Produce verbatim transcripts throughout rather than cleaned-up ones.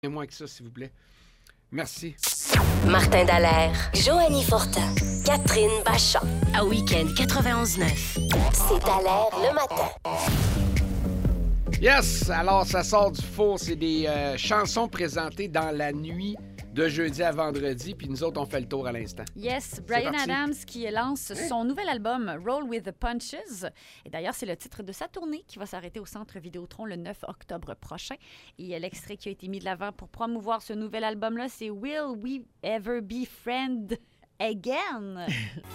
moi avec ça, s'il vous plaît. Merci. Martin Dallaire, Joanie Fortin, Catherine Bachand. À Week-end quatre-vingt-onze neuf. C'est Dallaire le matin. Yes! Alors, ça sort du four. C'est des euh, chansons présentées dans la nuit de jeudi à vendredi. Puis nous autres, on fait le tour à l'instant. Yes, Bryan Adams qui lance son nouvel album Roll with the Punches. Et d'ailleurs, c'est le titre de sa tournée qui va s'arrêter au Centre Vidéotron le neuf octobre prochain. Et l'extrait qui a été mis de l'avant pour promouvoir ce nouvel album-là, c'est Will We Ever Be Friends Again?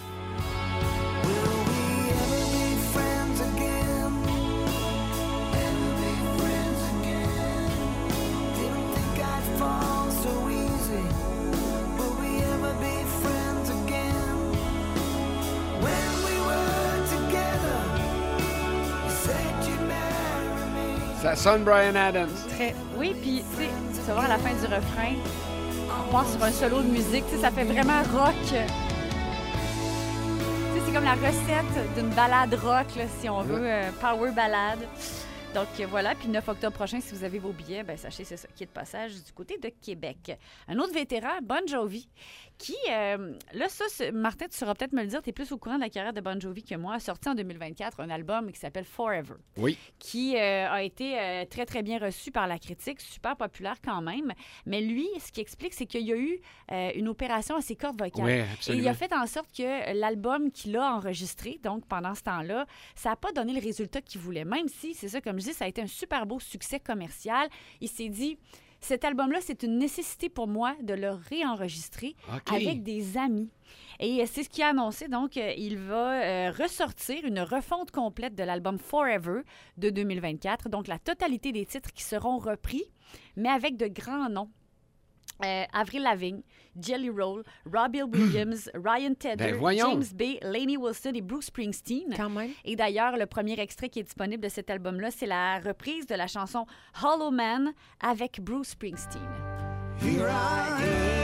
Ça sonne Bryan Adams. Très. Oui, puis tu sais, tu vas voir à la fin du refrain, on part sur un solo de musique, tu sais, ça fait vraiment rock. Tu sais, c'est comme la recette d'une balade rock, là, si on veut, euh, power ballade. Donc euh, voilà, puis le neuf octobre prochain, si vous avez vos billets, ben sachez c'est ça qui est de passage du côté de Québec. Un autre vétéran, Bon Jovi, qui, euh, là ça, c'est, Martin, tu sauras peut-être me le dire, tu es plus au courant de la carrière de Bon Jovi que moi, a sorti en deux mille vingt-quatre un album qui s'appelle Forever. Oui. Qui euh, a été euh, très, très bien reçu par la critique, super populaire quand même. Mais lui, ce qui explique, c'est qu'il y a eu euh, une opération à ses cordes vocales. Oui, Et absolument. il a fait en sorte que l'album qu'il a enregistré, donc pendant ce temps-là, ça n'a pas donné le résultat qu'il voulait. Même si, c'est ça, comme je dis, ça a été un super beau succès commercial. Il s'est dit, cet album-là, c'est une nécessité pour moi de le réenregistrer OK. avec des amis. Et c'est ce qu'il a annoncé. Donc, il va euh, ressortir une refonte complète de l'album Forever de deux mille vingt-quatre. Donc, la totalité des titres qui seront repris, mais avec de grands noms. Euh, Avril Lavigne, Jelly Roll, Robbie Williams, Ryan Tedder, Ben, voyons. James Bay, Lainey Wilson et Bruce Springsteen. Quand même. Et d'ailleurs, le premier extrait qui est disponible de cet album-là, c'est la reprise de la chanson Hollow Man avec Bruce Springsteen. Here I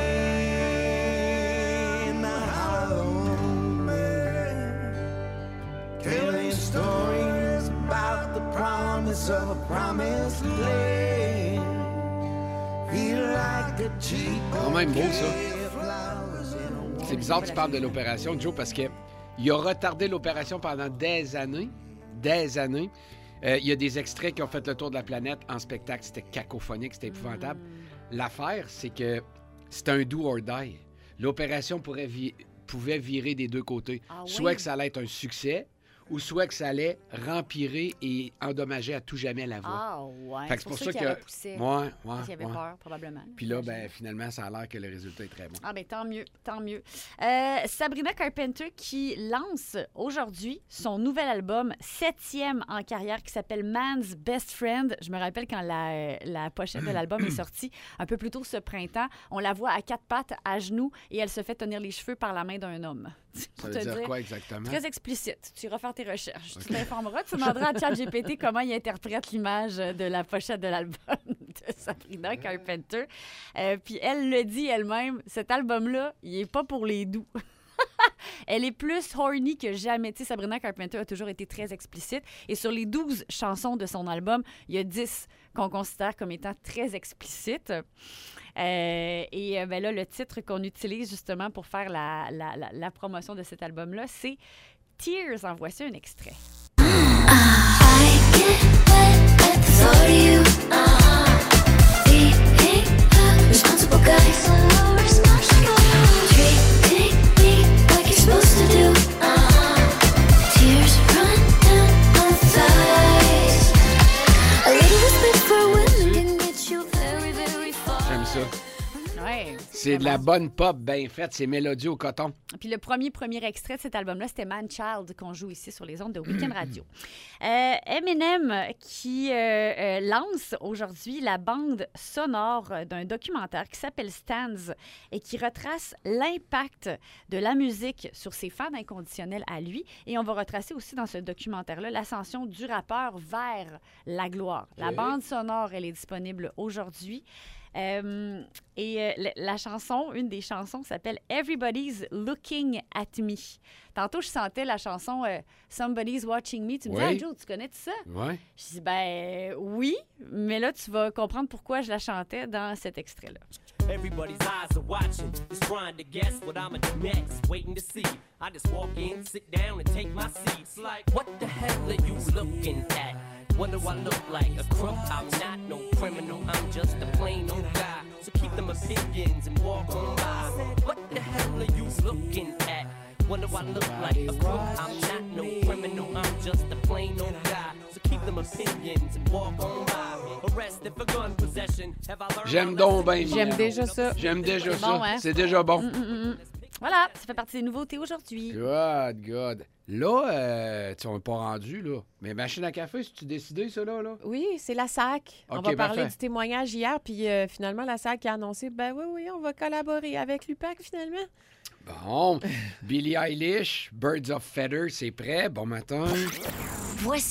am, a hollow man, telling stories about the promise of a promised land. Feel like a cheap Quand même beau, ça. flowers in a C'est bizarre que tu parles de l'opération, Joe, parce qu'il a retardé l'opération pendant des années. Des années. Euh, il y a des extraits qui ont fait le tour de la planète en spectacle. C'était cacophonique, c'était épouvantable. Mm. L'affaire, c'est que c'est un do or die. L'opération pourrait vi- pouvait virer des deux côtés. Ah soit oui? que ça allait être un succès, ou soit que ça allait rempirer et endommager à tout jamais la voix. Ah ouais, Fait que c'est pour ça qu'il avait poussé. Ouais, ouais, Parce qu'il avait ouais. peur, probablement. Puis là, J'imagine. ben, finalement, ça a l'air que le résultat est très bon. Ah ben tant mieux, tant mieux. Euh, Sabrina Carpenter qui lance aujourd'hui son nouvel album, septième en carrière, qui s'appelle Man's Best Friend. Je me rappelle quand la, la pochette de l'album est sortie, un peu plus tôt ce printemps, on la voit à quatre pattes, à genoux, et elle se fait tenir les cheveux par la main d'un homme. Ça Pour veut te dire dire, quoi exactement? très explicite. Tu iras faire tes recherches. Ok. Tu t'informeras. Tu demanderas à ChatGPT comment il interprète l'image de la pochette de l'album de Sabrina Carpenter. Euh, puis elle le dit elle-même, cet album-là, il est pas pour les doux. Elle est plus horny que jamais. Tu sais, Sabrina Carpenter a toujours été très explicite. Et sur les douze chansons de son album, il y a dix qu'on considère comme étant très explicites. Euh, et euh, ben là, le titre qu'on utilise justement pour faire la, la, la, la promotion de cet album-là, c'est Tears. En voici un extrait. J'aime ça. Ouais, C'est de la bonne pop bien faite, c'est mélodieux au coton. Puis le premier premier extrait de cet album-là, c'était Man Child qu'on joue ici sur les ondes de Weekend Radio. Euh, Eminem qui euh, euh, lance aujourd'hui la bande sonore d'un documentaire qui s'appelle Stands et qui retrace l'impact de la musique sur ses fans inconditionnels à lui. Et on va retracer aussi dans ce documentaire-là l'ascension du rappeur vers la gloire. La Ok. bande sonore, elle est disponible aujourd'hui. Euh, et euh, la, la chanson, une des chansons s'appelle Everybody's Looking at Me. Tantôt, je sentais la chanson euh, Somebody's Watching Me. Tu me Oui. dis, ah, Joe, tu connais-tu ça? Ouais. Je dis, ben oui, mais là, tu vas comprendre pourquoi je la chantais dans cet extrait-là. Everybody's eyes are watching, just trying to guess what I'ma do next, waiting to see. I just walk in, sit down, and take my seat. It's like, what the hell are you looking at? What do I look like? A crook? I'm not no criminal, I'm just a plain old guy. So keep them opinions and walk on by. What the hell are you looking at? What do I look like? A crook? I'm not no criminal, I'm just a plain old guy. So keep them opinions and walk on by. Arrested for gun possession. Have I learned J'aime my donc lesson? bien. J'aime déjà ça. J'aime déjà C'est ça. bon, hein? C'est déjà bon. Mm, mm, mm. Voilà, ça fait partie des nouveautés aujourd'hui. God, God. Là, euh, tu n'es pas rendu, là. Mais machine à café, si tu décidé, ça, là? là? Oui, c'est la S A C. on OK, va parler parfait. du témoignage hier, puis euh, finalement, la S A C a annoncé, ben oui, oui, on va collaborer avec l'U P A C finalement. Bon. Billie Eilish, Birds of Feather, c'est prêt. Bon matin. Voici